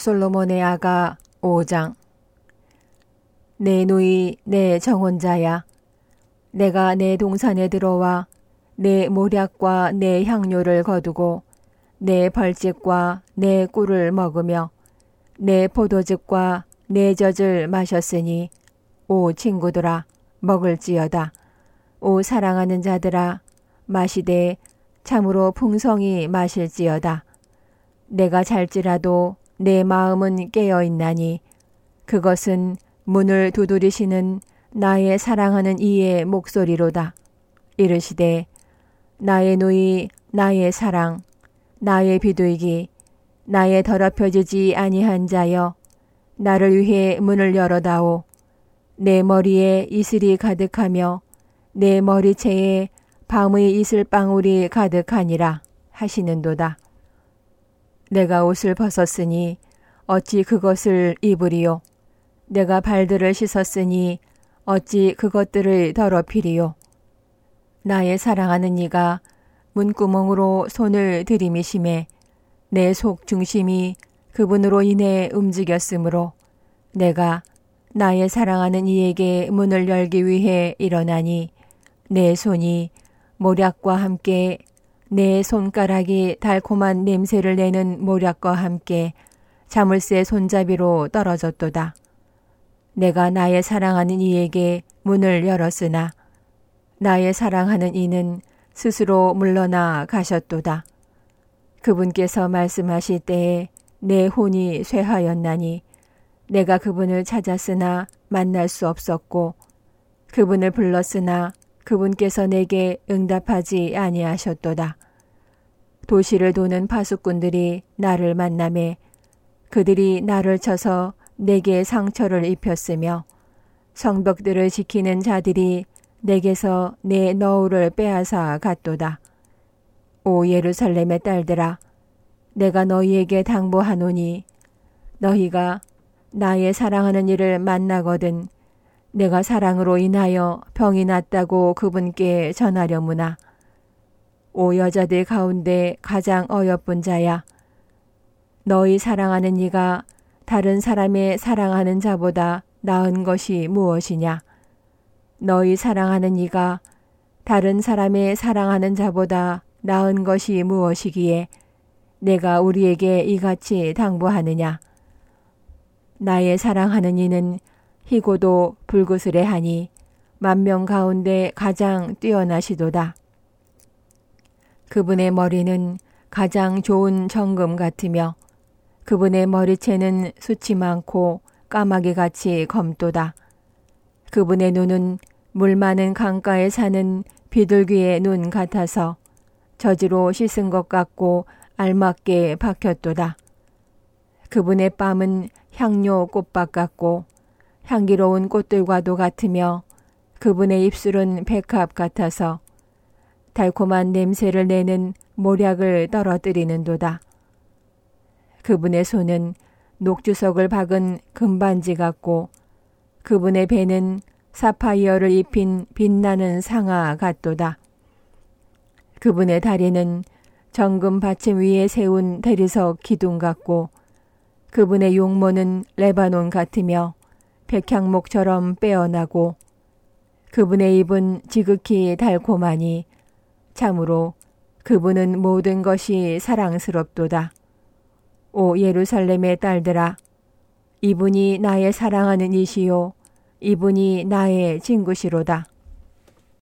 솔로몬의 아가 5장. 내 누이 내 정혼자야, 내가 내 동산에 들어와 내 모략과 내 향료를 거두고 내 벌집과 내 꿀을 먹으며 내 포도즙과 내 젖을 마셨으니, 오 친구들아 먹을지어다. 오 사랑하는 자들아 마시되 참으로 풍성히 마실지어다. 내가 잘지라도 내 마음은 깨어있나니 그것은 문을 두드리시는 나의 사랑하는 이의 목소리로다. 이르시되, 나의 누이 나의 사랑 나의 비둘기 나의 더럽혀지지 아니한 자여, 나를 위해 문을 열어다오. 내 머리에 이슬이 가득하며 내 머리채에 밤의 이슬방울이 가득하니라 하시는도다. 내가 옷을 벗었으니 어찌 그것을 입으리요? 내가 발들을 씻었으니 어찌 그것들을 더럽히리요? 나의 사랑하는 이가 문구멍으로 손을 들이미심에 내 속 중심이 그분으로 인해 움직였으므로 내가 나의 사랑하는 이에게 문을 열기 위해 일어나니, 내 손이 모략과 함께 내 손가락이 달콤한 냄새를 내는 모략과 함께 자물쇠 손잡이로 떨어졌도다. 내가 나의 사랑하는 이에게 문을 열었으나 나의 사랑하는 이는 스스로 물러나 가셨도다. 그분께서 말씀하실 때에 내 혼이 쇠하였나니 내가 그분을 찾았으나 만날 수 없었고, 그분을 불렀으나 그분께서 내게 응답하지 아니하셨도다. 도시를 도는 파수꾼들이 나를 만나매 그들이 나를 쳐서 내게 상처를 입혔으며, 성벽들을 지키는 자들이 내게서 내 너울을 빼앗아 갔도다. 오 예루살렘의 딸들아, 내가 너희에게 당부하노니 너희가 나의 사랑하는 이를 만나거든 내가 사랑으로 인하여 병이 났다고 그분께 전하려무나. 오 여자들 가운데 가장 어여쁜 자야, 너희 사랑하는 이가 다른 사람의 사랑하는 자보다 나은 것이 무엇이냐? 너희 사랑하는 이가 다른 사람의 사랑하는 자보다 나은 것이 무엇이기에 내가 우리에게 이같이 당부하느냐? 나의 사랑하는 이는 희고도 불구스레하니 만명 가운데 가장 뛰어나시도다. 그분의 머리는 가장 좋은 정금 같으며 그분의 머리채는 숱이 많고 까마귀같이 검도다. 그분의 눈은 물 많은 강가에 사는 비둘기의 눈 같아서 저지로 씻은 것 같고 알맞게 박혔도다. 그분의 뺨은 향료 꽃밭 같고 향기로운 꽃들과도 같으며 그분의 입술은 백합 같아서 달콤한 냄새를 내는 모략을 떨어뜨리는도다. 그분의 손은 녹주석을 박은 금반지 같고 그분의 배는 사파이어를 입힌 빛나는 상아 같도다. 그분의 다리는 정금 받침 위에 세운 대리석 기둥 같고 그분의 용모는 레바논 같으며 백향목처럼 빼어나고 그분의 입은 지극히 달콤하니 참으로 그분은 모든 것이 사랑스럽도다. 오 예루살렘의 딸들아, 이분이 나의 사랑하는 이시요 이분이 나의 친구시로다.